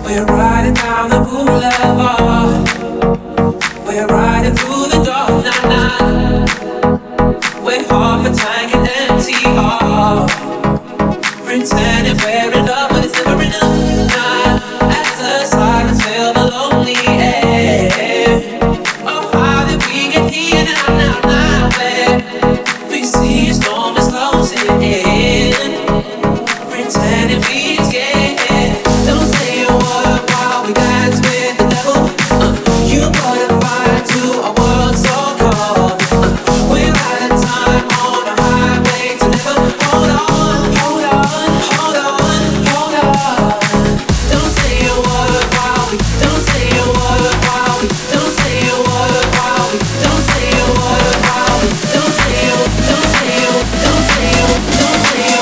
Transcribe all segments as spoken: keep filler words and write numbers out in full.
We're riding down the boulevard. We're riding through the dark night. We're half a tank and empty heart. Pretending we're in love, but it's never enough. Nah, as the silence fill the lonely air. Oh, how did we get here now, now, now? Where we see a storm is closing in. Pretending we scared. Don't say a word while we dance with the devil. Uh, you put a fire to a world so cold. Uh, we're out of time on a highway to never. Hold on, hold on, hold on, hold on. Don't say a word while we. Don't say a word while we. Don't say a word while we. Don't say a word while we. Don't say a. Don't say a. Don't say a. Don't say a.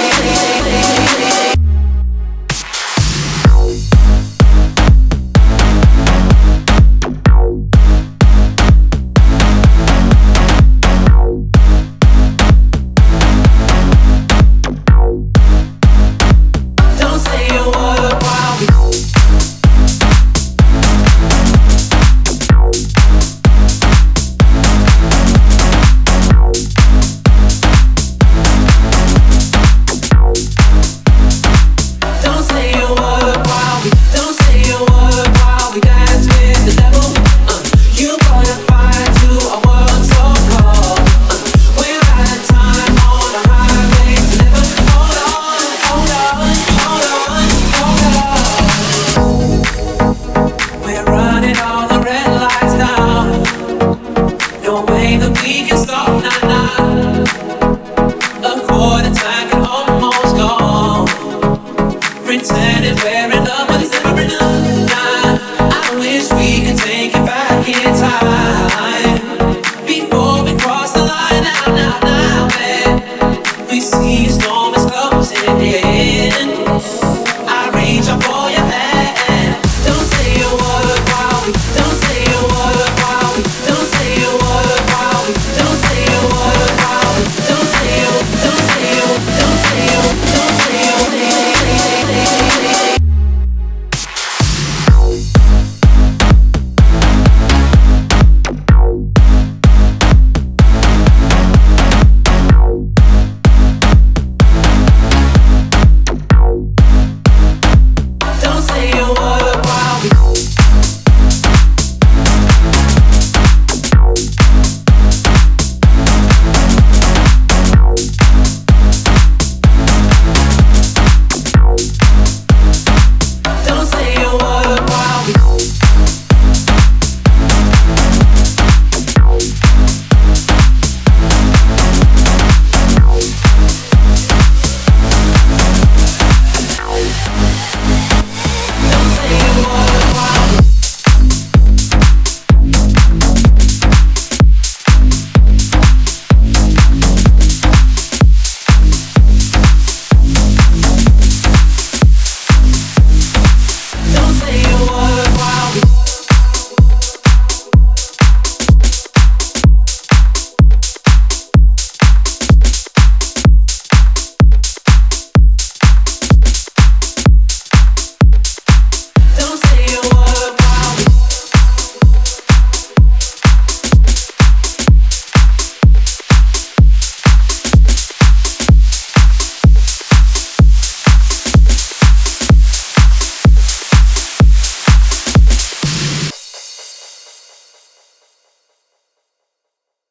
Don't say a word while we. Don't say a word while we. Don't say a word while we dance with the devil. Uh, you brought a fire to a world so cold. Uh, we're out of time on a highway to never. Hold on, hold on, hold on, hold on. We're running all the red lights down. No way that we can stop now, now. A quarter tank and almost gone. Pretending we're in love, but it's never enough. Nah, I wish we could take it back in time. Before we cross the line, now, now, now, man. We see a storm is closing in. I reach out for